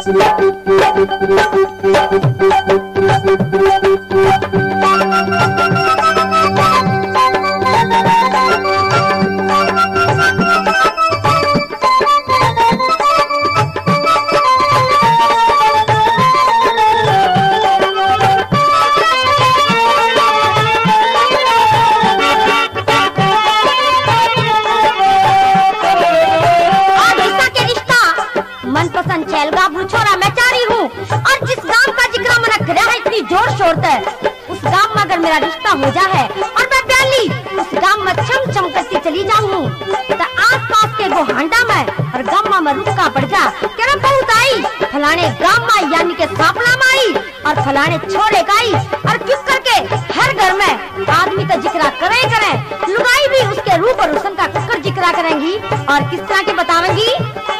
उस गांव में अगर मेरा रिश्ता हो जाए और मैं प्याली उस गांव में चम चम करती चली जाऊँ तो आस पास के वो हांडा में और गांव में रुका पड़ जा तेरा बहुत आई फलाने गांव में यानी के सापला में आई और फलाने छोरे का आई और किस करके हर घर में आदमी तो जिक्रा करे लुगाई भी उसके रूप और उसका कुकर जिक्रा करेंगी और किस तरह की बतावेंगी।